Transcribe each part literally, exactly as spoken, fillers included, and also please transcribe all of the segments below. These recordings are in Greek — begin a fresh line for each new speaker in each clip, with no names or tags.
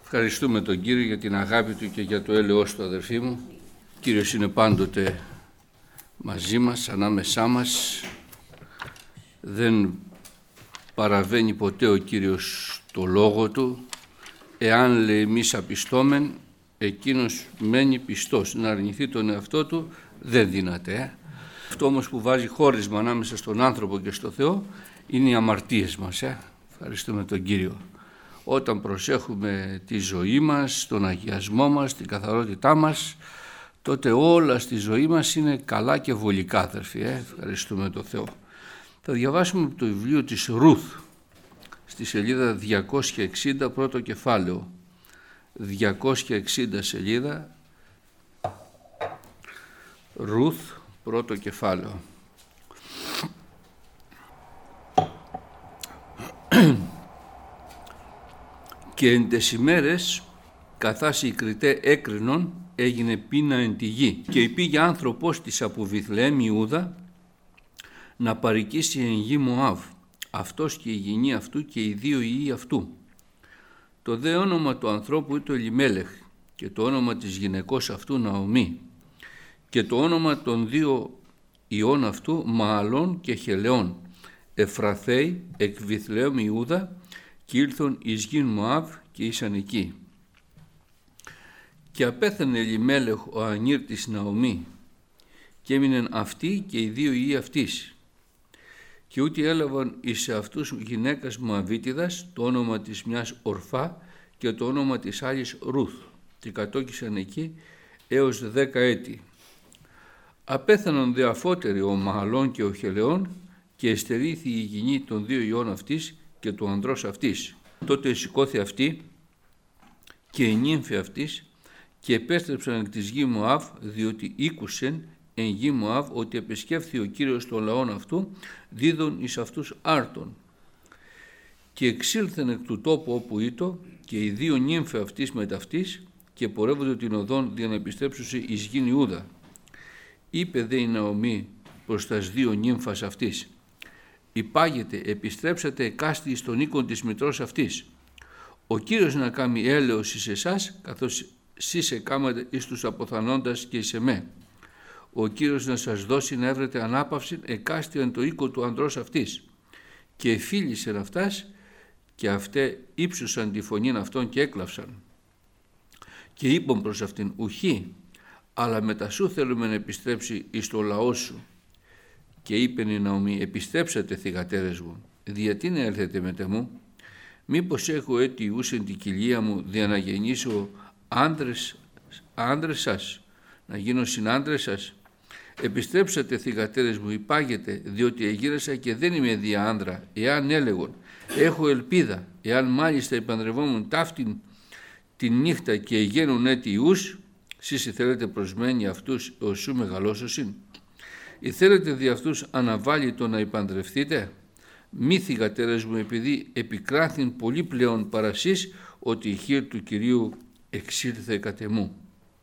Ευχαριστούμε τον Κύριο για την αγάπη Του και για το έλεος Του, αδερφοί μου. Ο Κύριος είναι πάντοτε μαζί μας, ανάμεσά μας. Δεν παραβαίνει ποτέ ο Κύριος το λόγο Του. Εάν λέει εμείς απιστόμεν, εκείνος μένει πιστός. Να αρνηθεί τον εαυτό Του δεν δύναται. Ε? Αυτό όμως που βάζει χώρισμα ανάμεσα στον άνθρωπο και στο Θεό είναι οι αμαρτίες μας. Ε? Ευχαριστούμε τον Κύριο. Όταν προσέχουμε τη ζωή μας, τον αγιασμό μας, την καθαρότητά μας, τότε όλα στη ζωή μας είναι καλά και βολικά, αδερφοί. Ε? Ευχαριστούμε τον Θεό. Θα διαβάσουμε από το βιβλίο της Ρουθ, στη σελίδα διακόσια εξήντα, πρώτο κεφάλαιο. διακόσια εξήντα σελίδα, Ρουθ, πρώτο κεφάλαιο. Και εν τες ημέρες, καθάς οι κριτέ έκρινον, έγινε πείνα εν τη γη. Και υπήγε άνθρωπος της από Βιθλεέμ Ιούδα να παροικήσει εν γη Μωάβ, αυτός και η γυνή αυτού και οι δύο ιοί αυτού. Το δε όνομα του ανθρώπου ήταν Ελιμέλεχ και το όνομα της γυναικός αυτού Ναομή και το όνομα των δύο ιών αυτού Μααλών και Χελεών, Εφραθέοι εκ Βιθλεέμ Ιούδα, και ήλθον εις γην Μωάβ και ήσαν εκεί. Και απέθανε Ελιμέλεχ ο ανήρ της Ναομή και έμειναν αυτοί και οι δύο ιοί αυτής. Και ούτε έλαβαν εις αυτούς γυναίκας Μωαβίτιδας το όνομα της μιας Ορφά και το όνομα της άλλης Ρουθ, και κατόκισαν εκεί έως δέκα έτη. Απέθανον δε αφότεροι ο Μααλών και ο Χελεών και εστερήθη η γυνή των δύο ιών αυτής και του ανδρός αυτής. Τότε σηκώθη αυτή και η νύμφη αυτής και επέστρεψαν εκ της γη Μωάβ, διότι ήκουσεν εν γη Μωάβ ότι επισκέφθη ο Κύριος των λαών αυτού, δίδων εις αυτούς άρτων. Και εξήλθεν εκ του τόπου όπου ήτο και οι δύο νύμφοι αυτής με ταυτής και πορεύονται την οδόν για να επιστρέψουν εις γην Ιούδα. Είπε δε η Ναομή προς τας δύο νύμφας αυτής: «Υπάγετε, επιστρέψατε εκάστη εις τον οίκον της μητρός αυτής. Ο Κύριος να κάνει έλεος εις εσάς, καθώς σεις εκάματε εις τους αποθανόντας και εις εμέ. Ο Κύριος να σας δώσει να έβρετε ανάπαυση εκάστη εν το οίκο του ανδρός αυτής». Και εφίλησεν αυτάς και αυτέ ύψουσαν τη φωνήν αυτών και έκλαυσαν. Και είπαν προς αυτήν: «Ουχή, αλλά μετά σου θέλουμε να επιστρέψει εις το λαό σου». Και είπεν η Ναομή: «Επιστρέψατε, θυγατέρες μου, διατί να έλθετε μετέ μου? Μήπως έχω έτη ιούς εν την κοιλία μου, δια να γεννήσω άντρες, άντρες σας, να γίνω συνάντρες σας? Επιστρέψατε, θυγατέρες μου, υπάγετε, διότι εγύρασα και δεν είμαι δια άντρα. Εάν έλεγον, έχω ελπίδα, εάν μάλιστα επανδρευόμουν ταύτην τη νύχτα και εγένουν έτη ιούς, σεις θέλετε προσμένει αυτούς ως σου μεγαλώσωσιν. Ή θέλετε δι' αυτούς αναβάλει το να υπανδρευτείτε? Μη, θυγατέρες μου, επειδή επικράθην πολύ πλέον παρασύς, ότι η χείρ του Κυρίου εξήλθε κατ' εμού».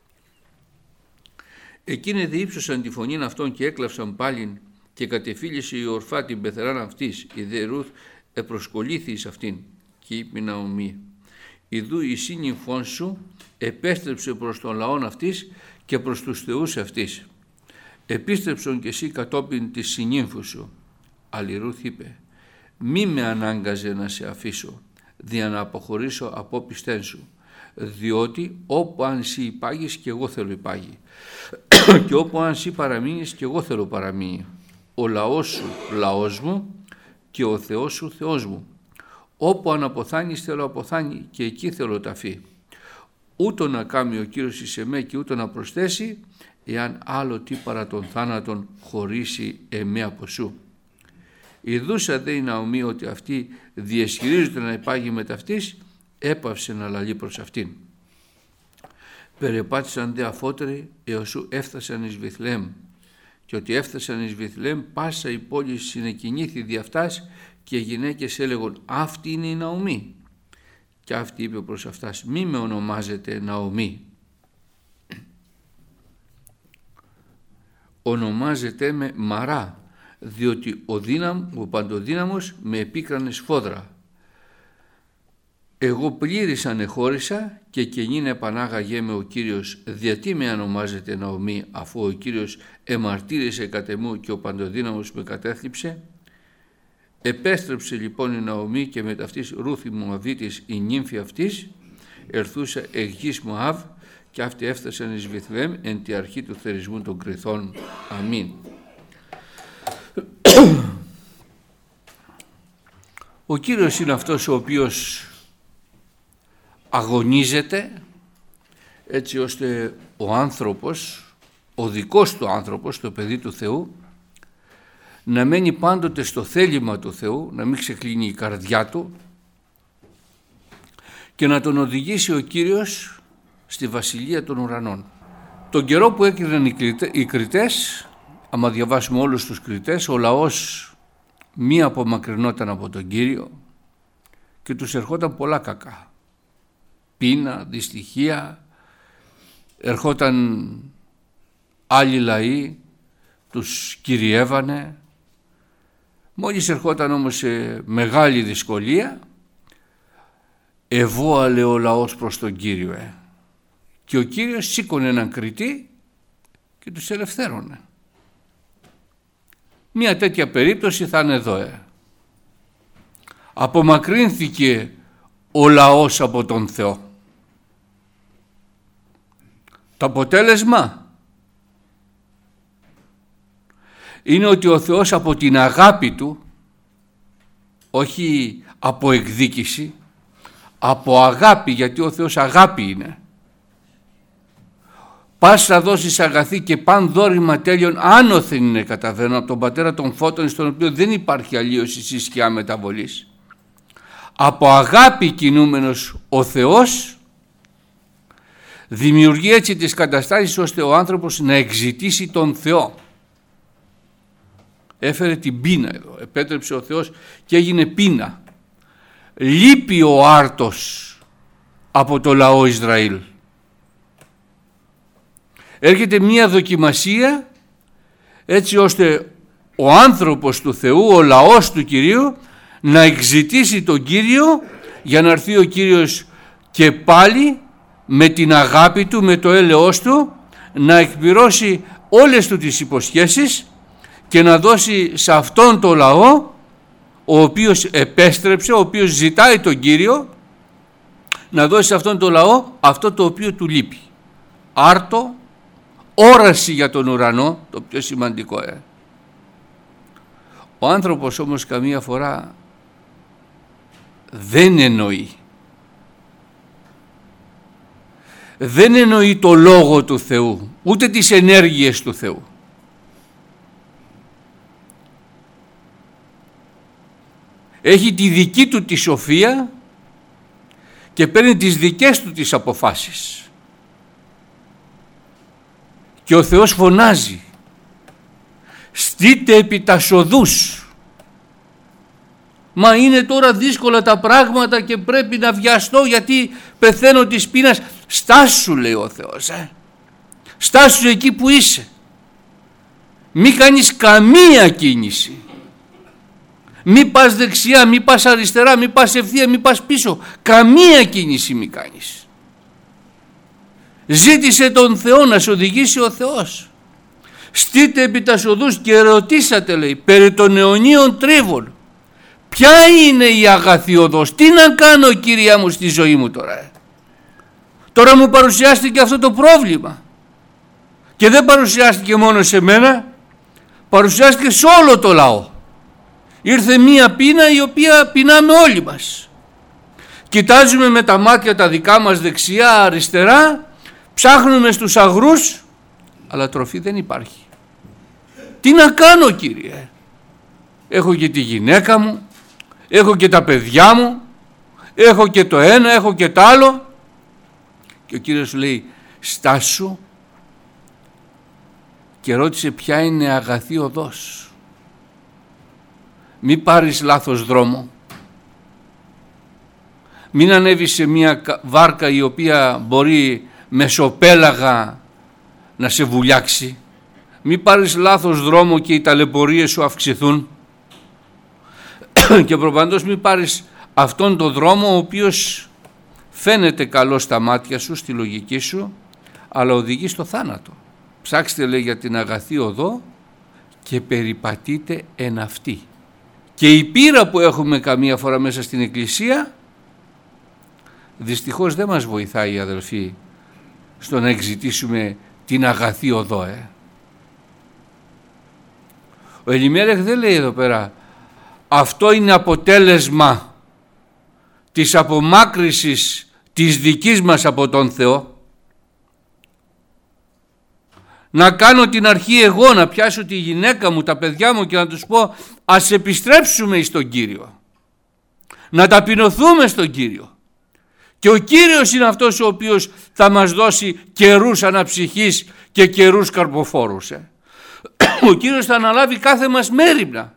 Εκείνοι διύψωσαν τη φωνήν αυτών και έκλαυσαν πάλιν, και κατεφίλησε η Ορφά την πεθεράν αυτής, η δε Ρουθ επροσκολήθη εις αυτήν. Και είπε η Ναομή: «Ιδού η σύννυμφόν σου επέστρεψε προς τον λαόν αυτής και προς τους θεούς αυτής. Επίστρεψον και εσύ κατόπιν της συνύμφου σου». Αλλά η Ρουθ είπε: «Μη με ανάγκαζε να σε αφήσω, δια να αποχωρήσω από πιστέν σου, διότι όπου αν σύ υπάγεις και εγώ θέλω υπάγει, και όπου αν σύ παραμείνεις και εγώ θέλω παραμείνει. Ο λαός σου λαός μου και ο Θεός σου Θεός μου. Όπου αν αποθάνεις θέλω αποθάνει και εκεί θέλω ταφή. Ούτω να κάνει ο Κύριος εις εμέ και ούτω να προσθέσει, εάν άλλο τι παρά τον θάνατον χωρίσει εμέ από σου». Ιδούσα δε η Ναομή ότι αυτή διεσχυρίζεται να υπάγει με ταυτής, έπαυσε να λαλεί προς αυτήν. Περεπάτησαν δε αφότεροι έως σου έφτασαν εις Βιθλεέμ, και ότι έφτασαν εις Βιθλεέμ πάσα η πόλη συνεκινήθη δι' αυτάς, και οι γυναίκες έλεγον: «Αυτή είναι η Ναομή». Και αυτή είπε προς αυτάς: «Μη με ονομάζετε Ναομή, ονομάζετε με Μαρά, διότι ο, δύναμ, ο παντοδύναμος με επίκρανε σφόδρα. εγώ πλήρης ανεχώρησα και καινήν επανάγαγέ με ο Κύριος, διατί με ονομάζεται Ναομή, αφού ο Κύριος εμαρτύρησε κατ' εμού και ο Παντοδύναμος με κατέθλιψε. Επέστρεψε λοιπόν η Ναομή και με ταυτής Ρούθη Μωαβίτης η νύμφη αυτής, ερθούσα εκ γης Μωάβ, και αυτοί έφτασαν εις Βηθλεέμ εν τη αρχή του θερισμού των κρυθών. Αμήν. Ο Κύριος είναι αυτός ο οποίος αγωνίζεται έτσι ώστε ο άνθρωπος, ο δικός του άνθρωπος, το παιδί του Θεού, να μένει πάντοτε στο θέλημα του Θεού, να μην ξεκλίνει η καρδιά του και να τον οδηγήσει ο Κύριος στη βασιλεία των ουρανών. Τον καιρό που έκριναν οι κριτές, άμα διαβάσουμε όλους τους κριτές, ο λαός μη απομακρυνόταν από τον Κύριο και τους ερχόταν πολλά κακά. Πείνα, δυστυχία, ερχόταν άλλοι λαοί, τους κυριεύανε. Μόλις ερχόταν όμως σε μεγάλη δυσκολία, εβόαλε ο λαός προς τον Κύριο. Ε. Και ο Κύριος σήκωνε έναν κριτή και τους ελευθέρωνε. Μια τέτοια περίπτωση θα είναι εδώ. Ε. Απομακρύνθηκε ο λαός από τον Θεό. Το αποτέλεσμα είναι ότι ο Θεός από την αγάπη του, όχι από εκδίκηση, από αγάπη, γιατί ο Θεός αγάπη είναι. Πας να δώσεις αγαθή και παν δώρημα τέλειων άνωθεν είναι καταβαίνω από τον Πατέρα των Φώτων, στον οποίο δεν υπάρχει αλλίωση ή σκιά μεταβολής. Από αγάπη κινούμενος ο Θεός δημιουργεί έτσι τις καταστάσεις ώστε ο άνθρωπος να εξητήσει τον Θεό. Έφερε την πείνα εδώ, επέτρεψε ο Θεός και έγινε πείνα. Λείπει ο άρτος από το λαό Ισραήλ. Έρχεται μία δοκιμασία έτσι ώστε ο άνθρωπος του Θεού, ο λαός του Κυρίου, να εξητήσει τον Κύριο για να έρθει ο Κύριος και πάλι με την αγάπη του, με το έλεος του, να εκπληρώσει όλες του τις υποσχέσεις και να δώσει σε αυτόν τον λαό, ο οποίος επέστρεψε, ο οποίος ζητάει τον Κύριο, να δώσει σε αυτόν τον λαό αυτό το οποίο του λείπει. Άρτο, όραση για τον ουρανό, το πιο σημαντικό. Ε. Ο άνθρωπος όμως καμία φορά δεν εννοεί. Δεν εννοεί το λόγο του Θεού, ούτε τις ενέργειες του Θεού. Έχει τη δική του τη σοφία και παίρνει τις δικές του τις αποφάσεις. Και ο Θεός φωνάζει, στείτε επί τα σοδούς. Μα είναι τώρα δύσκολα τα πράγματα και πρέπει να βιαστώ γιατί πεθαίνω της πείνας. Στάσου, λέει ο Θεός, ε. Στάσου εκεί που είσαι. Μη κάνεις καμία κίνηση. Μη πας δεξιά, μη πας αριστερά, μη πας ευθεία, μη πας πίσω. Καμία κίνηση μη κάνεις. Ζήτησε τον Θεό να σε οδηγήσει ο Θεός. Στείτε επί τα σοδούς και ρωτήσατε, λέει, περί των αιωνίων τρίβων. Ποια είναι η αγαθή οδός, τι να κάνω, Κυρία μου, στη ζωή μου τώρα. Τώρα μου παρουσιάστηκε αυτό το πρόβλημα. Και δεν παρουσιάστηκε μόνο σε μένα, παρουσιάστηκε σε όλο το λαό. Ήρθε μία πείνα η οποία πεινάμε όλοι μας. Κοιτάζουμε με τα μάτια τα δικά μας δεξιά, αριστερά, ψάχνουμε στους αγρούς, αλλά τροφή δεν υπάρχει. Τι να κάνω, Κύριε. Έχω και τη γυναίκα μου, έχω και τα παιδιά μου, έχω και το ένα, έχω και το άλλο. Και ο Κύριος λέει, στάσου και ρώτησε ποια είναι αγαθή οδός. Μη πάρεις λάθος δρόμο. Μην ανέβεις σε μια βάρκα η οποία μπορεί μεσοπέλαγα να σε βουλιάξει. Μη πάρεις λάθος δρόμο και οι ταλαιπωρίες σου αυξηθούν. Και προπαντός μη πάρεις αυτόν τον δρόμο ο οποίος Φαίνεται καλό στα μάτια σου, στη λογική σου, αλλά οδηγεί στο θάνατο. Ψάξτε, λέει, για την αγαθή οδό και περιπατείτε εν αυτή. Και η πείρα που έχουμε καμία φορά μέσα στην Εκκλησία δυστυχώς δεν μας βοηθάει, αδελφοί, στο να εξητήσουμε την αγαθή οδό. Ε. Ο Ελιμέλεχ δεν λέει εδώ πέρα αυτό είναι αποτέλεσμα της απομάκρυσης της δικής μας από τον Θεό. Να κάνω την αρχή εγώ, να πιάσω τη γυναίκα μου, τα παιδιά μου και να τους πω ας επιστρέψουμε στον Κύριο. Να ταπεινωθούμε στον Κύριο. Και ο Κύριος είναι αυτός ο οποίος θα μας δώσει καιρούς αναψυχής και καιρούς καρποφόρους. Ε. Ο Κύριος θα αναλάβει κάθε μας μέριμνα.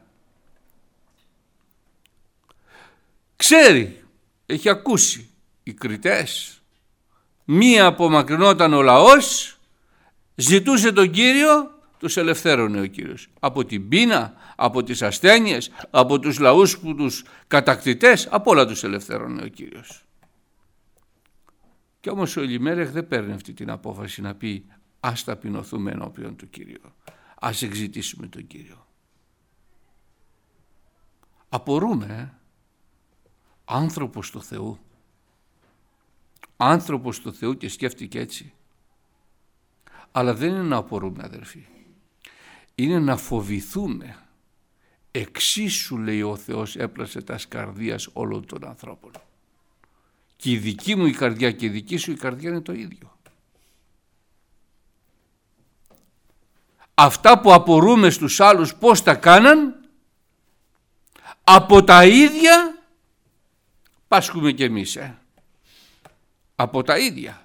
Ξέρει, έχει ακούσει οι κριτές. Μία απομακρυνόταν ο λαός, ζητούσε τον Κύριο, τους ελευθέρωνε ο Κύριος. Από την πείνα, από τις ασθένειες, από τους λαούς που τους κατακτητές, από όλα τους ελευθέρωνε ο Κύριος. Και όμως ο Ελιμέλεχ δεν παίρνει αυτή την απόφαση να πει ας ταπεινωθούμε ενώπιον του Κύριου, ας εξητήσουμε τον Κύριο. Απορούμε, ε? Άνθρωπος του Θεού, άνθρωπος του Θεού και σκέφτηκε έτσι. Αλλά δεν είναι να απορούμε, αδερφοί, είναι να φοβηθούμε. Εξίσου, λέει, ο Θεός έπλασε τας καρδίας όλων των ανθρώπων. Και η δική μου η καρδιά και η δική σου η καρδιά είναι το ίδιο. Αυτά που απορούμε στους άλλους πώς τα κάναν, από τα ίδια πάσχουμε κι εμείς. Ε. Από τα ίδια.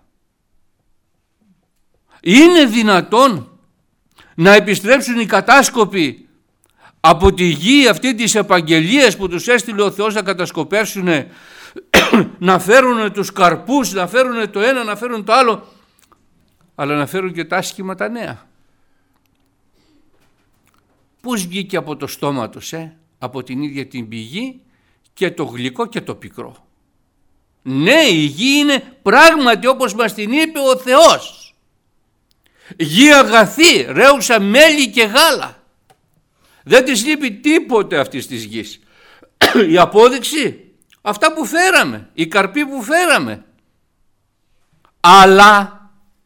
Είναι δυνατόν να επιστρέψουν οι κατάσκοποι από τη γη αυτή της επαγγελίας που τους έστειλε ο Θεός να κατασκοπεύσουν, να φέρουν τους καρπούς, να φέρουν το ένα, να φέρουν το άλλο, αλλά να φέρουν και τα άσχημα τα νέα. Πώς βγήκε από το στόμα τους, ε? Από την ίδια την πηγή, και το γλυκό και το πικρό. Ναι, η γη είναι πράγματι όπως μας την είπε ο Θεός. Γη αγαθή, ρέουσα μέλι και γάλα. Δεν της λείπει τίποτε αυτής της γης. Η απόδειξη, αυτά που φέραμε, οι καρποί που φέραμε. Αλλά,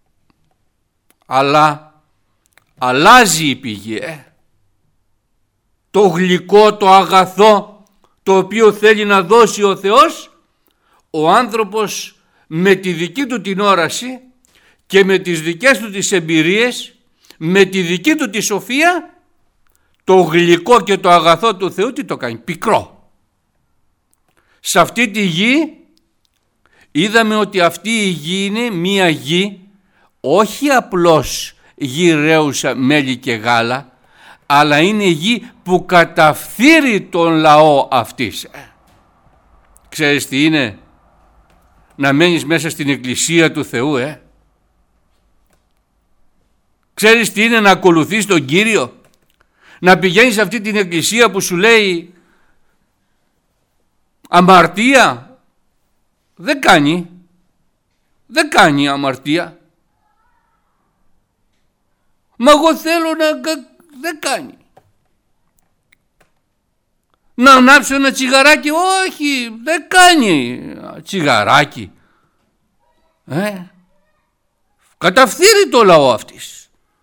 αλλά, αλλάζει η πηγή. Ε. Το γλυκό, το αγαθό, το οποίο θέλει να δώσει ο Θεός, ο άνθρωπος με τη δική του την όραση και με τις δικές του τις εμπειρίες, με τη δική του τη σοφία, το γλυκό και το αγαθό του Θεού τι το κάνει? Πικρό. Σε αυτή τη γη είδαμε ότι αυτή η γη είναι μία γη, όχι απλώς γη ρέουσα μέλι και γάλα, αλλά είναι γη που καταφθείρει τον λαό αυτής. Ξέρεις τι είναι να μένεις μέσα στην εκκλησία του Θεού, ε? Ξέρεις τι είναι να ακολουθείς τον Κύριο? Να πηγαίνεις σε αυτή την εκκλησία που σου λέει αμαρτία? Δεν κάνει. Δεν κάνει αμαρτία. Μα εγώ θέλω να... Δεν κάνει. Να ανάψω ένα τσιγαράκι? Όχι, δεν κάνει τσιγαράκι. Ε, καταφθείρει το λαό αυτής.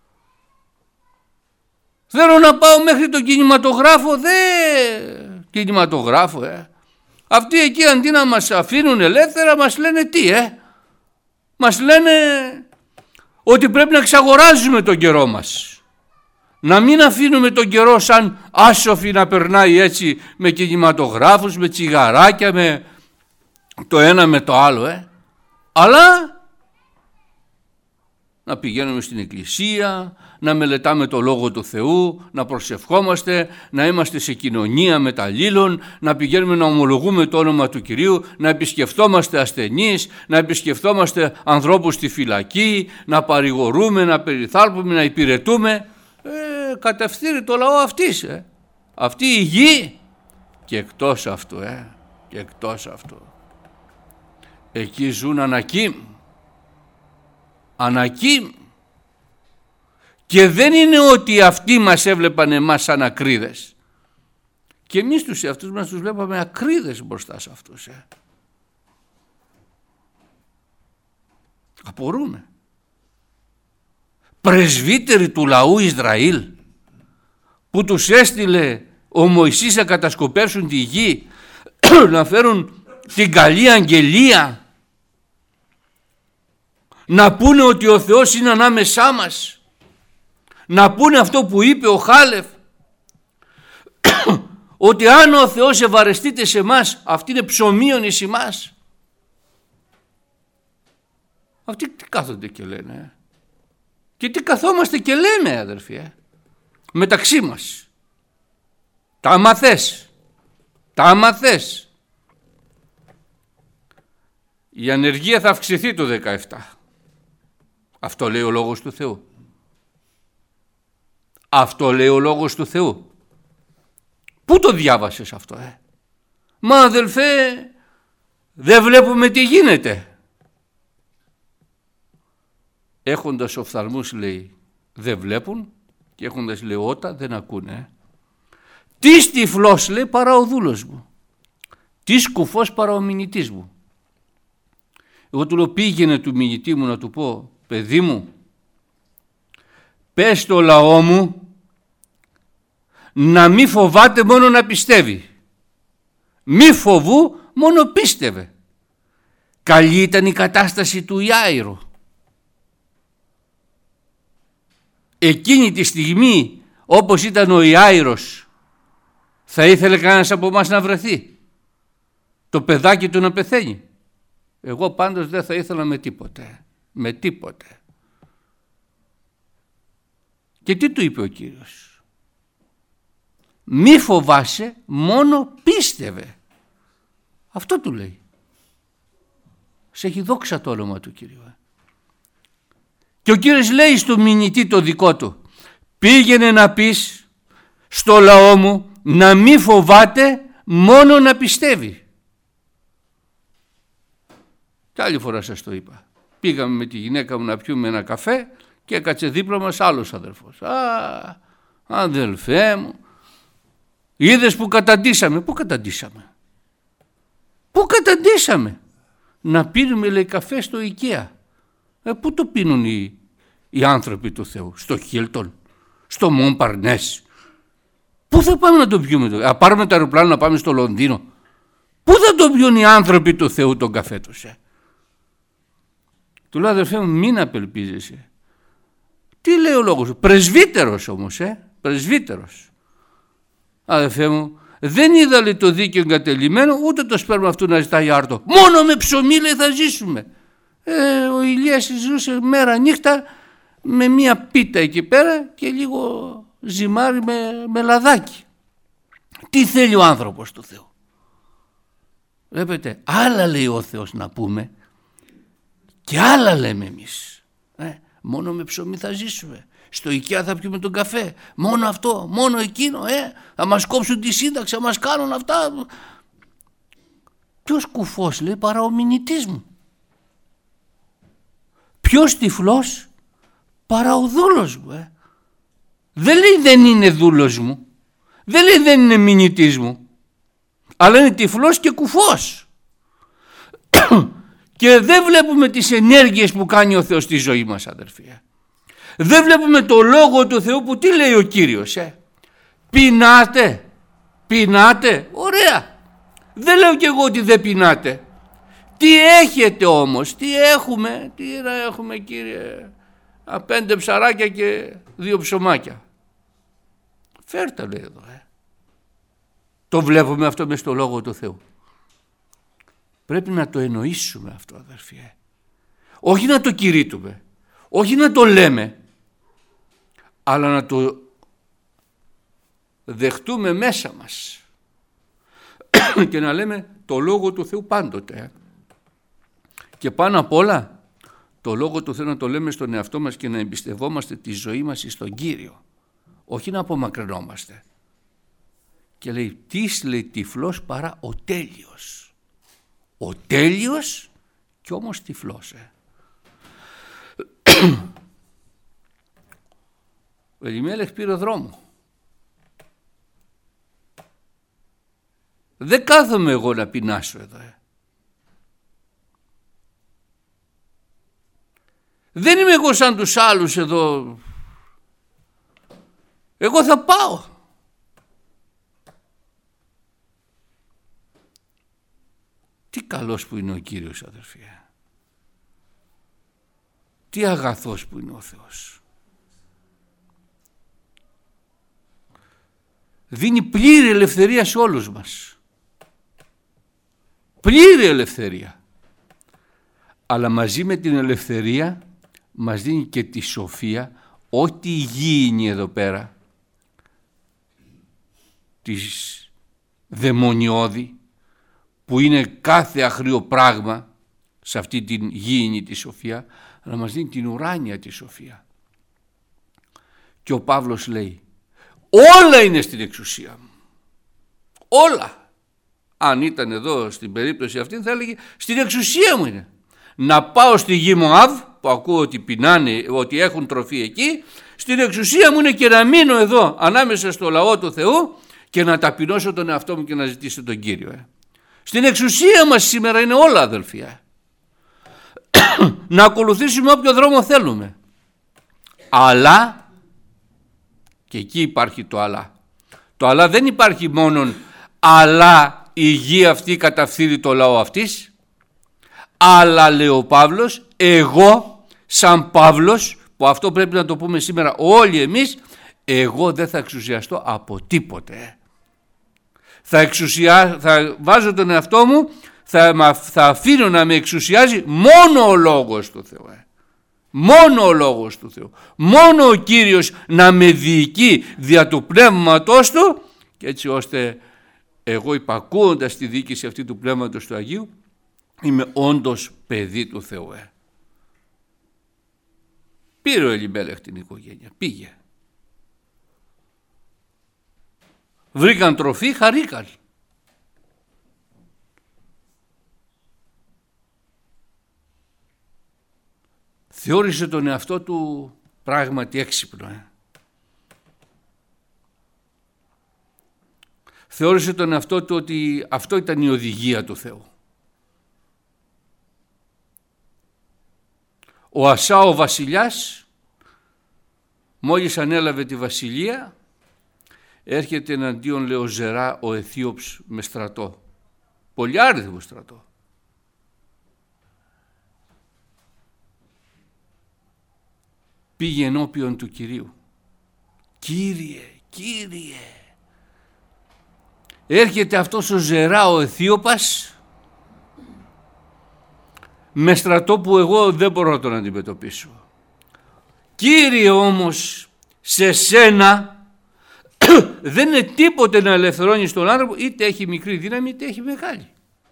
Θέλω να πάω μέχρι τον κινηματογράφο? Δε κινηματογράφο, ε. Αυτοί εκεί αντί να μας αφήνουν ελεύθερα μας λένε τι, ε. Μας λένε ότι πρέπει να εξαγοράζουμε τον καιρό μας. Να μην αφήνουμε τον καιρό σαν άσοφη να περνάει έτσι με κινηματογράφους, με τσιγαράκια, με το ένα με το άλλο, ε. Αλλά να πηγαίνουμε στην εκκλησία, να μελετάμε το Λόγο του Θεού, να προσευχόμαστε, να είμαστε σε κοινωνία με τα αλλήλων, να πηγαίνουμε να ομολογούμε το όνομα του Κυρίου, να επισκεφτόμαστε ασθενείς, να επισκεφτόμαστε ανθρώπους στη φυλακή, να παρηγορούμε, να περιθάλπουμε, να υπηρετούμε. Ε, κατευθύνει το λαό αυτής, ε. Αυτή η γη και εκτός αυτού, ε. και εκτός αυτού. Εκεί ζουν Ανακίμ. Ανακίμ. Και δεν είναι ότι αυτοί μας έβλεπαν εμάς σαν ακρίδες. Και εμείς τους εαυτούς μας τους βλέπαμε ακρίδες μπροστά σε αυτούς. Ε. Απορούμε. Πρεσβύτεροι του λαού Ισραήλ που τους έστειλε ο Μωυσής να κατασκοπεύσουν τη γη, να φέρουν την καλή αγγελία, να πούνε ότι ο Θεός είναι ανάμεσά μας, να πούνε αυτό που είπε ο Χάλεφ, ότι αν ο Θεός ευαρεστείται σε μας, αυτή είναι ψωμίον εις εμάς. Αυτοί τι κάθονται και λένε, ε? Και τι καθόμαστε και λέμε, αδερφοί, ε? Μεταξύ μας. Τα μαθές, τα μαθές. Η ανεργία θα αυξηθεί το δεκαεπτά. Αυτό λέει ο Λόγος του Θεού. Αυτό λέει ο Λόγος του Θεού. Πού το διάβασες αυτό, ε? Μα αδελφέ, δεν βλέπουμε τι γίνεται. Έχοντας οφθαλμούς, λέει, δεν βλέπουν, και έχοντας λεότα δεν ακούνε. Ε. Τι τυφλός, λέει, παρά ο δούλος μου. Τι σκουφός παρά ο μηνυτής μου. Εγώ του λέω, πήγαινε του μηνυτή μου να του πω, παιδί μου, πες στο λαό μου να μη φοβάται, μόνο να πιστεύει. Μη φοβού, μόνο πίστευε. Καλή ήταν η κατάσταση του Ιάηρου. Εκείνη τη στιγμή, όπως ήταν ο Ιάηρος, θα ήθελε κανένας από εμάς να βρεθεί, το παιδάκι του να πεθαίνει? Εγώ πάντως δεν θα ήθελα με τίποτε, με τίποτε. Και τι του είπε ο Κύριος? Μη φοβάσαι, μόνο πίστευε. Αυτό του λέει. Σε έχει δόξα το όνομα του Κύριου. Και ο Κύριος λέει στο μηνυτή το δικό του, πήγαινε να πεις στο λαό μου να μη φοβάται, μόνο να πιστεύει. Και άλλη φορά σας το είπα. Πήγαμε με τη γυναίκα μου να πιούμε ένα καφέ και έκατσε δίπλα μας άλλος αδελφός. Α, αδελφέ μου, είδες που καταντήσαμε? Πού καταντήσαμε? Πού καταντήσαμε? Να πίνουμε, λέει, καφέ στο IKEA. Ε, πού το πίνουν οι, οι άνθρωποι του Θεού? Στο Χίλτον, στο Μομπαρνές. Πού θα πάμε να το πιούμε? Το, α, πάρουμε το αεροπλάνο να πάμε στο Λονδίνο. Πού θα το πιούν οι άνθρωποι του Θεού τον καφέ τους? Ε? Του λέω, αδερφέ μου, μην απελπίζεσαι. Τι λέει ο λόγος? Πρεσβύτερος όμως, ε? Πρεσβύτερος. Αδερφέ μου, δεν είδα, λέει, το δίκαιο εγκατελειμμένο, ούτε το σπέρμα αυτού να ζητάει άρτο. Μόνο με ψωμί, λέει, θα ζήσουμε. Ε, ο Ηλίας ζούσε μέρα νύχτα με μία πίτα εκεί πέρα και λίγο ζυμάρι με, με λαδάκι. Τι θέλει ο άνθρωπος του Θεού? Βλέπετε, άλλα λέει ο Θεός να πούμε και άλλα λέμε εμείς. Ε, μόνο με ψωμί θα ζήσουμε. Στο IKEA θα πιούμε τον καφέ. Μόνο αυτό, μόνο εκείνο. Ε, θα μας κόψουν τη σύνταξη, θα μας κάνουν αυτά. Ποιος κουφός, λέει, παρά ο μηνυτής μου? Ποιος τυφλός παρά ο δούλος μου? Ε? Δεν λέει δεν είναι δούλος μου, δεν λέει δεν είναι μηνυτής μου, αλλά είναι τυφλός και κουφός. Και δεν βλέπουμε τις ενέργειες που κάνει ο Θεός στη ζωή μας, αδερφοί. Δεν βλέπουμε το λόγο του Θεού που τι λέει ο Κύριος? Ε? Πεινάτε, πεινάτε, ωραία. Δεν λέω κι εγώ ότι δεν πεινάτε. Τι έχετε όμως? Τι έχουμε? Τι να έχουμε, κύριε? Α, πέντε ψαράκια και δύο ψωμάκια. Φέρτα, λέει εδώ. Ε. Το βλέπουμε αυτό μες στο λόγο του Θεού. Πρέπει να το εννοήσουμε αυτό, αδερφοί. Ε. Όχι να το κηρύττουμε, όχι να το λέμε, αλλά να το δεχτούμε μέσα μας και να λέμε το λόγο του Θεού πάντοτε. Ε. Και πάνω απ' όλα το λόγο του Θεού να το λέμε στον εαυτό μας και να εμπιστευόμαστε τη ζωή μας στον Κύριο, όχι να απομακρυνόμαστε. Και λέει, τίς, λέει, τυφλός παρά ο τέλειος. Ο τέλειος Κι όμως τυφλός. Ε. Ο Ελιμέλεχ πήρε δρόμο. Δεν κάθομαι εγώ να πεινάσω εδώ. Ε. Δεν είμαι εγώ σαν τους άλλους εδώ. Εγώ θα πάω. Τι καλός που είναι ο Κύριος, αδερφοί. Τι αγαθός που είναι ο Θεός. Δίνει πλήρη ελευθερία σε όλους μας. Πλήρη ελευθερία. Αλλά μαζί με την ελευθερία μας δίνει και τη σοφία, ό,τι υγιεινή εδώ πέρα, της δαιμονιώδη, που είναι κάθε αγρίο πράγμα σε αυτή την γήινη τη σοφία, αλλά μας δίνει την ουράνια τη σοφία. Και ο Παύλος λέει, όλα είναι στην εξουσία μου. Όλα. Αν ήταν εδώ στην περίπτωση αυτή θα έλεγε, στην εξουσία μου είναι. Να πάω στη γη Μωάβ, που ακούω ότι πεινάνε, ότι έχουν τροφή εκεί, στην εξουσία μου είναι και να μείνω εδώ ανάμεσα στο λαό του Θεού και να ταπεινώσω τον εαυτό μου και να ζητήσω τον Κύριο. Ε. Στην εξουσία μας σήμερα είναι όλα, αδελφοί. Ε. Να ακολουθήσουμε όποιο δρόμο θέλουμε. Αλλά, και εκεί υπάρχει το αλλά. Το αλλά δεν υπάρχει μόνον αλλά η γη αυτή καταφθείρει το λαό αυτής, αλλά λέει ο Παύλος, εγώ σαν Παύλος, που αυτό πρέπει να το πούμε σήμερα όλοι εμείς, εγώ δεν θα εξουσιαστώ από τίποτε. Θα, εξουσια... θα βάζω τον εαυτό μου, θα, θα αφήνω να με εξουσιάζει μόνο ο Λόγος του Θεού. Μόνο ο Λόγος του Θεού. Μόνο ο Κύριος να με διοικεί δια του Πνεύματος Του, και έτσι ώστε εγώ υπακούοντας τη διοίκηση αυτή του Πνεύματος του Αγίου είμαι όντως παιδί του Θεού. Ε. Πήρε ο Ελιμέλεχ την οικογένεια, πήγε. Βρήκαν τροφή, χαρήκαν. Θεώρησε τον εαυτό του πράγματι έξυπνο. Ε. Θεώρησε τον εαυτό του ότι αυτό ήταν η οδηγία του Θεού. Ο Ασά ο βασιλιάς, μόλις ανέλαβε τη βασιλεία, έρχεται εναντίον, λέει, ο Ζερά ο Αιθίωψ με στρατό, πολυάριθμο στρατό. Πήγε ενώπιον του Κυρίου. Κύριε, Κύριε. Έρχεται αυτός ο Ζερά ο Αιθίωπας με στρατό που εγώ δεν μπορώ να τον αντιμετωπίσω. Κύριε, όμως σε σένα δεν είναι τίποτε να ελευθερώνεις τον άνθρωπο, είτε έχει μικρή δύναμη είτε έχει μεγάλη.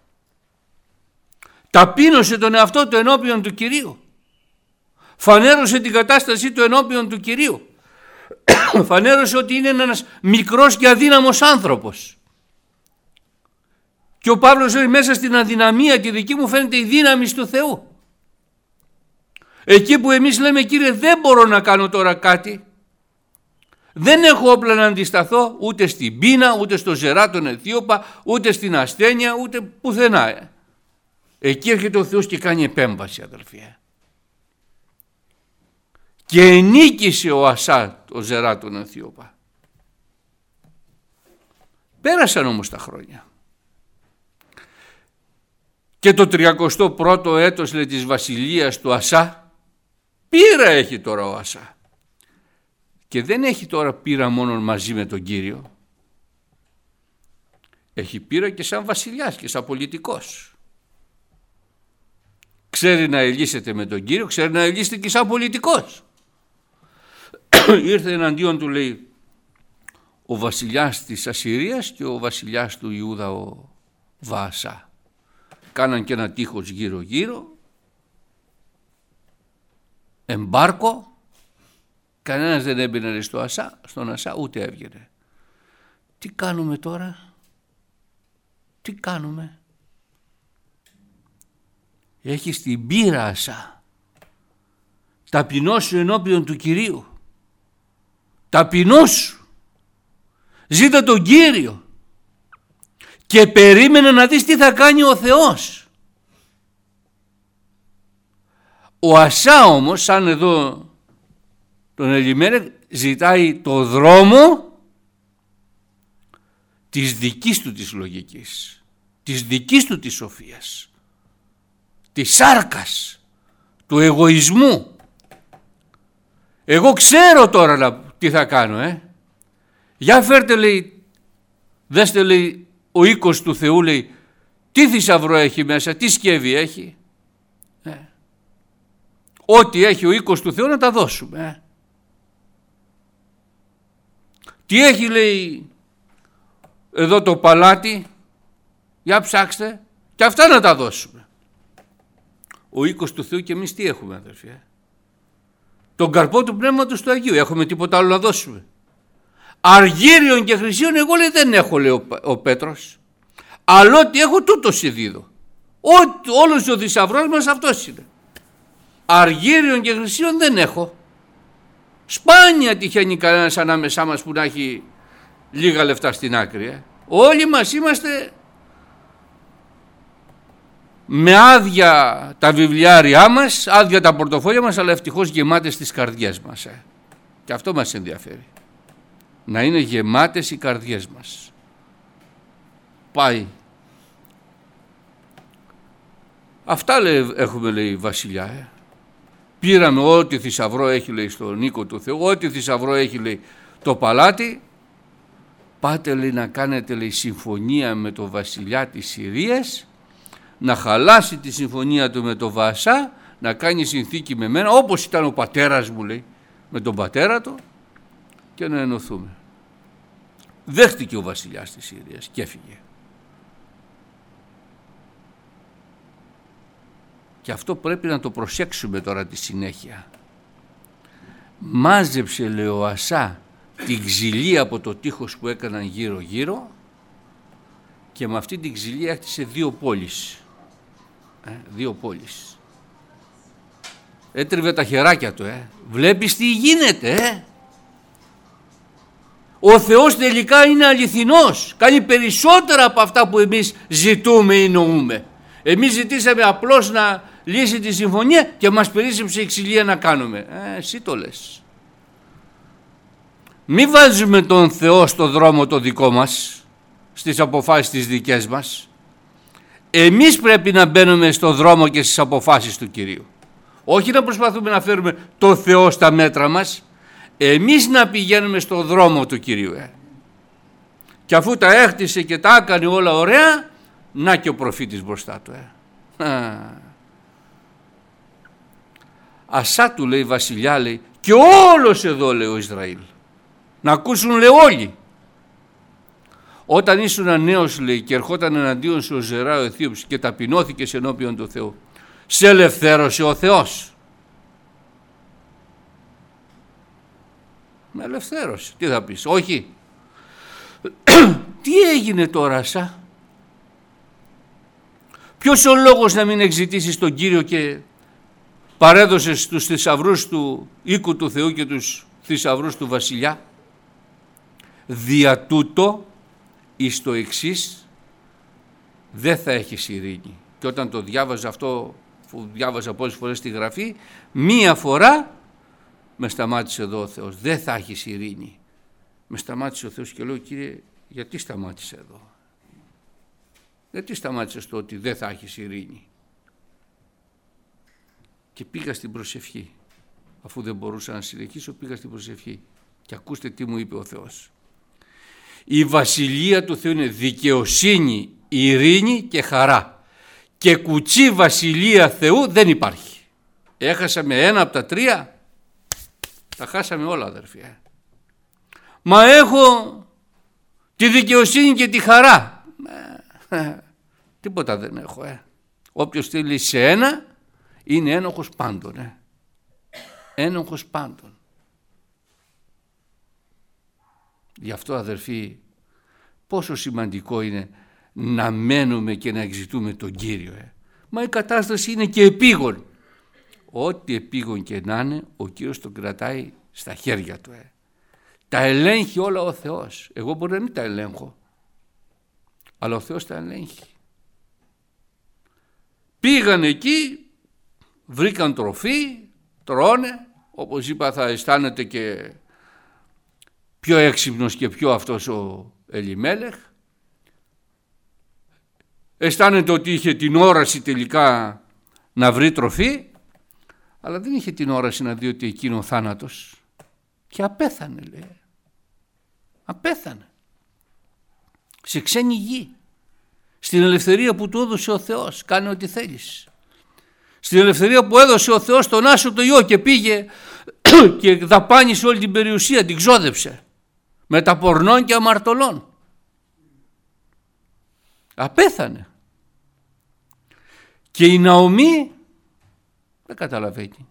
Ταπείνωσε τον εαυτό του ενώπιον του Κυρίου. Φανέρωσε την κατάστασή του ενώπιον του Κυρίου. Φανέρωσε ότι είναι ένας μικρός και αδύναμος άνθρωπος. Και ο Παύλος λέει, μέσα στην αδυναμία τη δική μου φαίνεται η δύναμη του Θεού. Εκεί που εμείς λέμε, Κύριε, δεν μπορώ να κάνω τώρα κάτι, δεν έχω όπλα να αντισταθώ ούτε στην πείνα, ούτε στο Ζερά τον Αιθίωπα, ούτε στην ασθένεια, ούτε πουθενά. Ε. Εκεί έρχεται ο Θεός και κάνει επέμβαση, αδελφοί. Και ενίκησε ο Ασά ο Ζερά τον Αιθίωπα. Πέρασαν όμως τα χρόνια. Και το τριακοστό πρώτο έτος, λέει, της βασιλείας του Ασά, πείρα έχει τώρα ο Ασά. Και δεν έχει τώρα πείρα μόνο μαζί με τον Κύριο. Έχει πείρα και σαν βασιλιάς και σαν πολιτικός. Ξέρει να ελύσεται με τον Κύριο, ξέρει να ελύσεται και σαν πολιτικός. Ήρθε εναντίον του, λέει, ο βασιλιάς της Ασσυρίας και ο βασιλιάς του Ιούδα ο Βαασά. Κάναν και ένα τείχος γύρω γύρω, εμπάρκο, κανένας δεν έμπαινε στο Ασά, στον Ασά, ούτε έβγαινε. Τι κάνουμε τώρα, τι κάνουμε? έχεις την πείρα, Ασά. Ταπεινώσου ενώπιον του Κυρίου. Ταπεινώσου. Ζήτα τον Κύριο. Και περίμενε να δεις τι θα κάνει ο Θεός. Ο Ασά όμως, σαν εδώ τον Ελιμέλεκ, ζητάει το δρόμο της δικής του της λογικής, της δικής του της σοφίας, της σάρκας, του εγωισμού. Εγώ ξέρω τώρα να, τι θα κάνω, ε. Για φέρτε, λέει, δέστε, λέει, ο οίκος του Θεού, λέει, τι θησαυρό έχει μέσα, τι σκεύη έχει. Ε. Ό,τι έχει ο οίκος του Θεού να τα δώσουμε. Ε. Τι έχει, λέει, εδώ το παλάτι, για ψάξτε, και αυτά να τα δώσουμε. Ο οίκος του Θεού και εμείς τι έχουμε, αδερφοί, ε? Τον καρπό του Πνεύματος του Αγίου. Έχουμε τίποτα άλλο να δώσουμε? Αργύριον και χρυσίον εγώ, λέει, δεν έχω, λέει ο, ο Πέτρος, αλλά ό,τι έχω τούτο σε δίδω. Όλος ο θησαυρός μας αυτός είναι. Αργύριον και χρυσίον δεν έχω. Σπάνια τυχαίνει κανένας ανάμεσά μας που να έχει λίγα λεφτά στην άκρη. Ε. Όλοι μας είμαστε με άδεια τα βιβλιάρια μας, άδεια τα πορτοφόλια μας, αλλά ευτυχώς γεμάτες τις καρδιές μας. Ε. Και αυτό μας ενδιαφέρει. Να είναι γεμάτες οι καρδιές μας. Πάει. Αυτά, λέει, έχουμε, λέει, βασιλιά. Ε. Πήραμε ό,τι θησαυρό έχει, λέει, στον οίκο του Θεού, ό,τι θησαυρό έχει, λέει, το παλάτι. Πάτε, λέει, να κάνετε, λέει, συμφωνία με το βασιλιά της Συρίας, να χαλάσει τη συμφωνία του με το Βασά, να κάνει συνθήκη με μένα, όπως ήταν ο πατέρας μου, λέει, με τον πατέρα του, και να ενωθούμε. Δέχτηκε ο βασιλιάς της Συρίας και έφυγε. Και αυτό πρέπει να το προσέξουμε τώρα τη συνέχεια. Μάζεψε, λέει, ο Ασά την ξυλία από το τείχος που έκαναν γύρω γύρω και με αυτή την ξυλία έχτισε δύο πόλεις. Ε, δύο πόλεις. Έτριβε τα χεράκια του. Ε. Βλέπεις τι γίνεται. Ε. Ο Θεός τελικά είναι αληθινός. Κάνει περισσότερα από αυτά που εμείς ζητούμε ή νοούμε. Εμείς ζητήσαμε απλώς να λύσει τη συμφωνία και μας περίσσεψε η ξυλία να κάνουμε. Ε, εσύ το λες. Μη βάζουμε τον Θεό στο δρόμο το δικό μας, στις αποφάσεις τις δικές μας. Εμείς πρέπει να μπαίνουμε στο δρόμο και στις αποφάσεις του Κυρίου. Όχι να προσπαθούμε να φέρουμε το Θεό στα μέτρα μας, εμείς να πηγαίνουμε στο δρόμο του Κυρίου. Ε. Και αφού τα έχτισε και τα έκανε όλα ωραία, να και ο προφήτης μπροστά του. Ε. Α. Ασά του, λέει, βασιλιά, λέει, και όλος εδώ, λέει, ο Ισραήλ. Να ακούσουν, λέει, όλοι. Όταν ήσουν νέος, λέει, και ερχόταν εναντίον σου ο Ζερά ο Αιθίωπης και ταπεινώθηκες ενώπιον του Θεού, σε ελευθέρωσε ο Θεός. Με ελευθέρωσε. Τι θα πεις? Όχι. Τι έγινε τώρα, Ασά? Ποιος ο λόγος να μην εξητήσεις τον Κύριο και παρέδωσες τους θησαυρούς του οίκου του Θεού και τους θησαυρούς του βασιλιά? Δια τούτο εις το εξής δεν θα έχεις ειρήνη. Και όταν το διάβαζα αυτό, που διάβαζα πολλές φορές στη Γραφή, μία φορά με σταμάτησε εδώ ο Θεός. Δεν θα έχεις ειρήνη. Με σταμάτησε ο Θεός και λέω, Κύριε, γιατί σταμάτησε εδώ? Γιατί σταμάτησε στο ότι δεν θα έχεις ειρήνη? Και πήγα στην προσευχή. Αφού δεν μπορούσα να συνεχίσω, πήγα στην προσευχή. Και ακούστε τι μου είπε ο Θεός. Η βασιλεία του Θεού είναι δικαιοσύνη, ειρήνη και χαρά. Και κουτσή βασιλεία Θεού δεν υπάρχει. Έχασαμε ένα από τα τρία, τα χάσαμε όλα, αδερφοί. Μα έχω τη δικαιοσύνη και τη χαρά. Ε, τίποτα δεν έχω. Ε. Όποιος θέλει σε ένα είναι ένοχος πάντων. Ε. Ένοχος πάντων. Γι' αυτό, αδερφοί, πόσο σημαντικό είναι να μένουμε και να εξητούμε τον Κύριο. Ε. Μα η κατάσταση είναι και επίγον. Ό,τι επίγον και να είναι, ο Κύριος τον κρατάει στα χέρια του. Ε. Τα ελέγχει όλα ο Θεός. Εγώ μπορεί να μην τα ελέγχω, αλλά ο Θεός τα ελέγχει. Πήγαν εκεί, βρήκαν τροφή, τρώνε, όπως είπα θα αισθάνεται και πιο έξυπνος και πιο αυτός ο Ελιμέλεχ. Αισθάνεται ότι είχε την όραση τελικά να βρει τροφή, αλλά δεν είχε την όραση να δει ότι εκείνο ο θάνατος. Και απέθανε, λέει. Απέθανε. Σε ξένη γη. Στην ελευθερία που του έδωσε ο Θεός. Κάνε ό,τι θέλεις. Στην ελευθερία που έδωσε ο Θεός τον Άσο το Υιό και πήγε και δαπάνησε όλη την περιουσία, την ξόδεψε. Με τα πορνών και αμαρτωλών. Απέθανε. Και η Ναομή δεν καταλαβαίνει.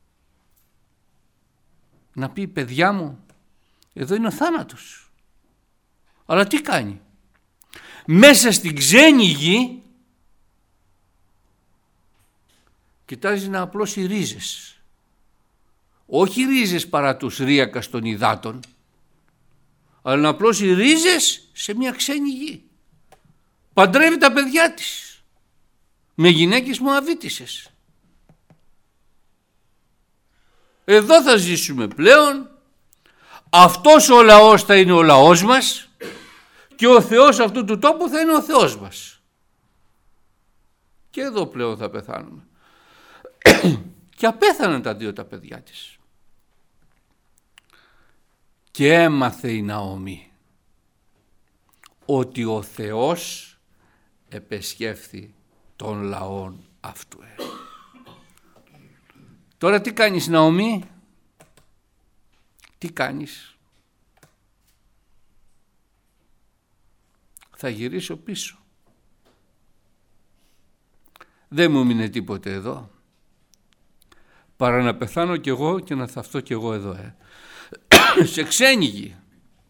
Να πει, παιδιά μου, εδώ είναι ο θάνατος. Αλλά τι κάνει? Μέσα στην ξένη γη κοιτάζει να απλώσει ρίζες. Όχι ρίζες παρά τους ρίακας των υδάτων, αλλά να απλώσει ρίζες σε μια ξένη γη. Παντρεύει τα παιδιά της με γυναίκες Μωαβίτισσες. Εδώ θα ζήσουμε πλέον, αυτός ο λαός θα είναι ο λαός μας και ο Θεός αυτού του τόπου θα είναι ο Θεός μας. Και εδώ πλέον θα πεθάνουμε. Και απέθαναν τα δύο τα παιδιά της. Και έμαθε η Ναομή ότι ο Θεός επεσκέφθη των λαών αυτού. Τώρα τι κάνεις, Ναομή? Τι κάνεις? Θα γυρίσω πίσω. Δεν μου μείνε τίποτε εδώ παρά να πεθάνω κι εγώ και να θαυτώ κι εγώ εδώ, ε. σε ξένη γη.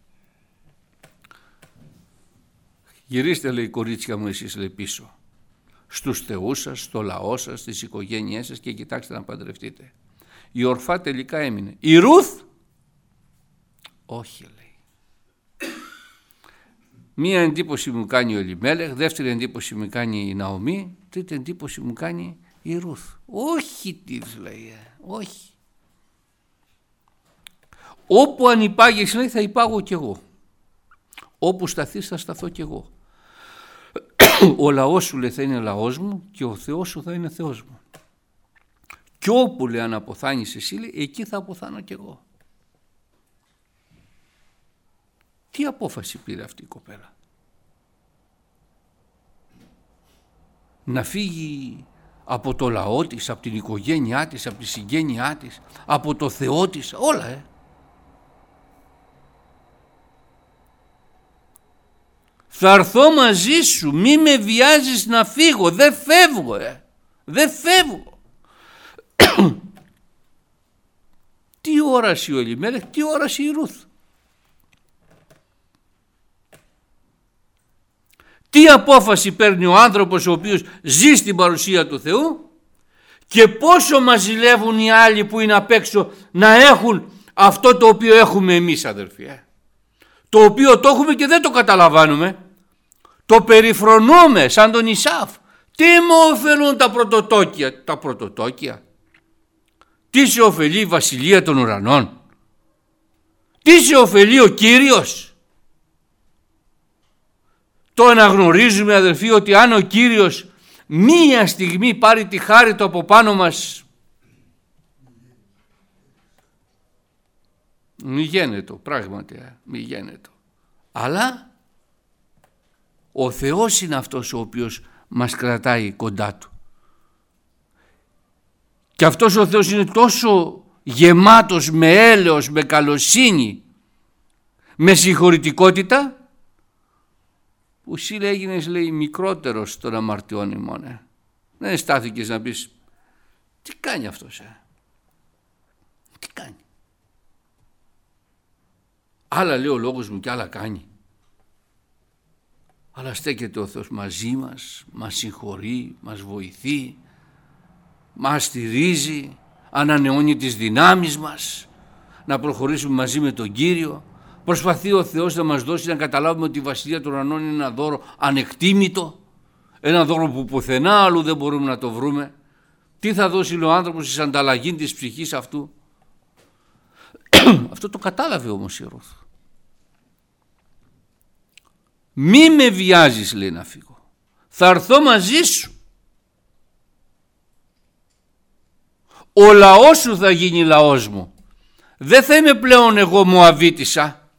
Γυρίστε, λέει, κορίτσια μου, εσείς, λέει, πίσω στους θεούς σας, στο λαό σας, στις οικογένειές σας και κοιτάξτε να παντρευτείτε. Η Ορφά τελικά έμεινε. Η Ρούθ, όχι, λέει. Μία εντύπωση μου κάνει ο Ελιμέλεχ, δεύτερη εντύπωση μου κάνει η Ναομή, τρίτη εντύπωση μου κάνει η Ρούθ. Όχι, της λέει, ε, όχι. Όπου ανυπάγεις, λέει, θα υπάγω κι εγώ. Όπου σταθείς θα σταθώ κι εγώ. Ο λαός σου, λέει, θα είναι λαός μου και ο Θεός σου θα είναι Θεός μου. Και όπου, λέει, αν αποθάνεις εσύ, λέει, εκεί θα αποθάνω κι εγώ. Τι απόφαση πήρε αυτή η κοπέλα? Να φύγει από το λαό της, από την οικογένειά της, από τη συγγένειά της, από το Θεό της, όλα, ε. Θα έρθω μαζί σου, μη με βιάζεις να φύγω, δεν φεύγω, ε. δεν φεύγω. Τι όραση ο Ελιμέλεχ, τι όραση η Ρούθ. Τι απόφαση παίρνει ο άνθρωπος ο οποίος ζει στην παρουσία του Θεού και πόσο μας ζηλεύουν οι άλλοι που είναι απ' έξω να έχουν αυτό το οποίο έχουμε εμείς, αδερφοί. Ε. Το οποίο το έχουμε και δεν το καταλαβαίνουμε. Το περιφρονούμε σαν τον Ισάφ. Τι μου ωφελούν τα πρωτοτόκια? Τα πρωτοτόκια. Τι σε ωφελεί η βασιλεία των ουρανών? Τι σε ωφελεί ο Κύριος? Το αναγνωρίζουμε, αδελφοί, ότι αν ο Κύριος μία στιγμή πάρει τη χάρη του από πάνω μας, μη γένετο, πράγματι, μη γένετο. Αλλά ο Θεός είναι αυτός ο οποίος μας κρατάει κοντά του. Και αυτός ο Θεός είναι τόσο γεμάτος με έλεος, με καλοσύνη, με συγχωρητικότητα, που εσύ, λέει, έγινες, λέει, μικρότερος των αμαρτιών ημών. Ε. Δεν στάθηκες να πεις τι κάνει αυτός, ε? τι κάνει? Άλλα λέει ο λόγος μου και άλλα κάνει. Αλλά στέκεται ο Θεός μαζί μας, μας συγχωρεί, μας βοηθεί, μας στηρίζει, ανανεώνει τις δυνάμεις μας, να προχωρήσουμε μαζί με τον Κύριο. Προσπαθεί ο Θεός να μας δώσει να καταλάβουμε ότι η Βασιλεία των Ουρανών είναι ένα δώρο ανεκτήμητο, ένα δώρο που πουθενά αλλού δεν μπορούμε να το βρούμε. Τι θα δώσει ο άνθρωπος εις ανταλλαγή της ψυχής αυτού? Αυτό το κατάλαβε όμως η Ρούθ. Μη με βιάζεις, λέει, να φύγω. Θα έρθω μαζί σου. Ο λαός σου θα γίνει λαός μου. Δεν θα είμαι πλέον εγώ Μωαβίτισσα.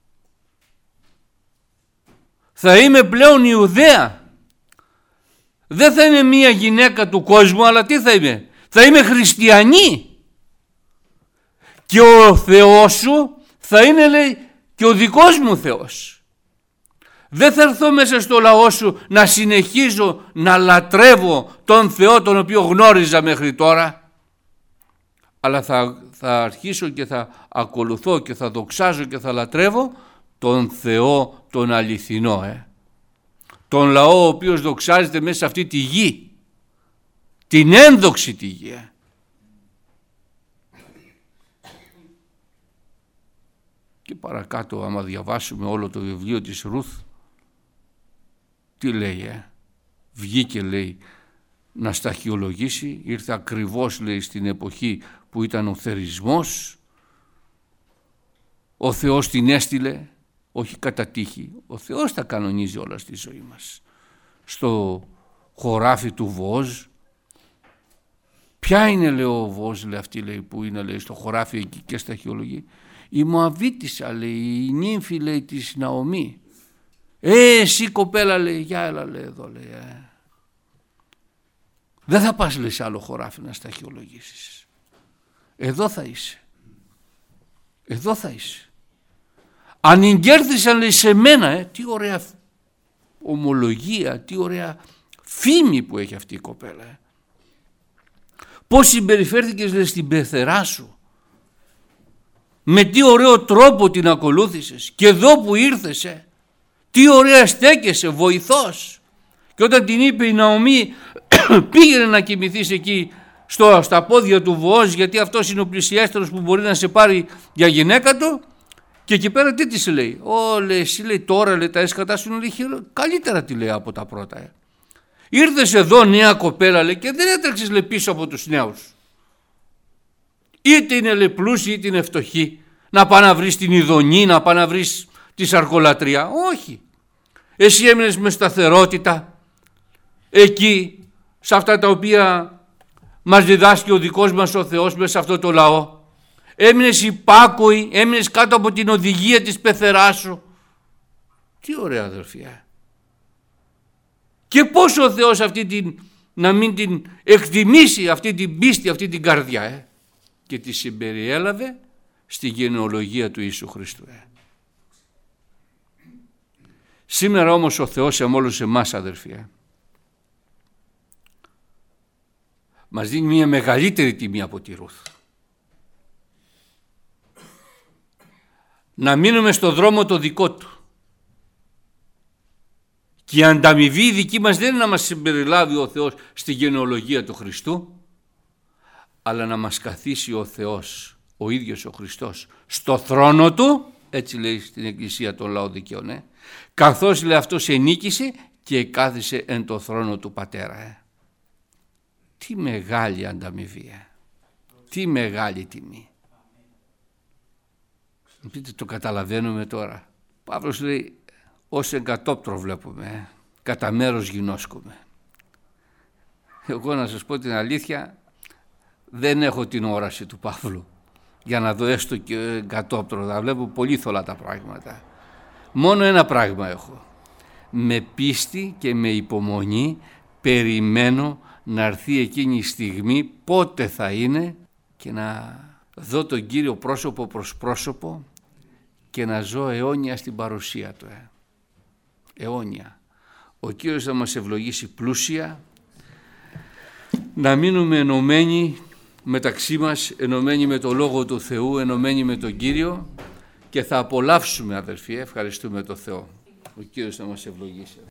Θα είμαι πλέον Ιουδαία. Δεν θα είμαι μία γυναίκα του κόσμου, αλλά τι θα είμαι? Θα είμαι χριστιανή. Και ο Θεός σου θα είναι, λέει, και ο δικός μου Θεός. Δεν θα έρθω μέσα στο λαό σου να συνεχίζω να λατρεύω τον Θεό τον οποίο γνώριζα μέχρι τώρα, αλλά θα, θα αρχίσω και θα ακολουθώ και θα δοξάζω και θα λατρεύω τον Θεό τον αληθινό, ε. τον λαό ο οποίος δοξάζεται μέσα σε αυτή τη γη, την ένδοξη τη γη. Ε. Και παρακάτω, άμα διαβάσουμε όλο το βιβλίο της Ρούθ, τι λέει? Ε? Βγήκε, λέει, να σταχυολογήσει, ήρθε ακριβώς, λέει, στην εποχή που ήταν ο θερισμός. Ο Θεός την έστειλε, όχι κατά τύχη, ο Θεός τα κανονίζει όλα στη ζωή μας. Στο χωράφι του Βόζ, ποια είναι, λέει, ο Βόζ, λέει, αυτή, λέει, που είναι, λέει, στο χωράφι εκεί και σταχυολογεί? Η Μωαβίτισσα, λέει, η νύμφη, λέει, της Ναομή. Ε, εσύ κοπέλα, λέει, για έλα, λέει, εδώ, λέει. Ε. Δεν θα πας, λέει, σε άλλο χωράφι να σταχυολογήσεις. Εδώ θα είσαι. Εδώ θα είσαι. Αν εγκέρδισαν, λέει, σε μένα, ε, τι ωραία ομολογία, τι ωραία φήμη που έχει αυτή η κοπέλα. Ε. Πώς συμπεριφέρθηκες, λέει, στην πεθερά σου. Με τι ωραίο τρόπο την ακολούθησες. Και εδώ που ήρθες, ε, τι ωραία στέκεσαι, βοηθός. Και όταν την είπε η Ναομή, πήγαινε να κοιμηθείς εκεί στο, στα πόδια του Βοόζ, γιατί αυτός είναι ο πλησιέστερος που μπορεί να σε πάρει για γυναίκα του. Και εκεί πέρα τι της λέει? Ω, λέει, εσύ, λέει, τώρα, λέει, τα έσκατά σου είναι καλύτερα, τη λέει, από τα πρώτα. Ε. Ήρθες εδώ νέα κοπέλα, λέει, και δεν έτρεξες, λέει, πίσω από τους νέους. Είτε είναι, λέει, πλούσιοι είτε είναι φτωχοί, να πάει να βρεις την ειδονή, να πάει να βρεις τη σαρκολατρία. Όχι. Εσύ έμεινες με σταθερότητα εκεί, σε αυτά τα οποία μας διδάσκει ο δικός μας ο Θεός μέσα σε αυτό το λαό. Έμεινες υπάκοη, έμεινες κάτω από την οδηγία της πεθεράς σου. Τι ωραία, αδερφιά. Και πόσο ο Θεός αυτή την, να μην την εκτιμήσει αυτή την πίστη, αυτή την καρδιά, ε, και τη συμπεριέλαβε στη γενεολογία του Ιησού Χριστού. Ε. Σήμερα όμως ο Θεός σε όλους εμάς, αδερφιά, μας δίνει μια μεγαλύτερη τιμή από τη Ρούθ. Να μείνουμε στο δρόμο το δικό του. Και η ανταμοιβή δική μας δεν είναι να μας συμπεριλάβει ο Θεός στη γενεολογία του Χριστού, αλλά να μας καθίσει ο Θεός, ο ίδιος ο Χριστός, στο θρόνο του, έτσι λέει στην Εκκλησία των Λαοδικαίων, ε, καθώς, λέει, αυτός ενίκησε και κάθισε εν το θρόνο του Πατέρα. Ε. Τι μεγάλη ανταμοιβή, ε. Τι μεγάλη τιμή. Πείτε, το καταλαβαίνουμε τώρα? Παύλος λέει, ως εγκατόπτρο βλέπουμε, ε. κατά μέρος γινώσκουμε. Εγώ να σας πω την αλήθεια, δεν έχω την όραση του Παύλου για να δω έστω και εγκατόπτρο. Θα βλέπω πολύ θολά τα πράγματα. Μόνο ένα πράγμα έχω. Με πίστη και με υπομονή περιμένω να έρθει εκείνη η στιγμή, πότε θα είναι, και να δω τον Κύριο πρόσωπο προς πρόσωπο και να ζω αιώνια στην παρουσία του. Ε. Αιώνια. Ο Κύριος θα μας ευλογήσει πλούσια, να μείνουμε ενωμένοι μεταξύ μας, ενωμένοι με το Λόγο του Θεού, ενωμένοι με τον Κύριο, και θα απολαύσουμε, αδερφοί, ευχαριστούμε τον Θεό. Ο Κύριος θα μας ευλογήσει.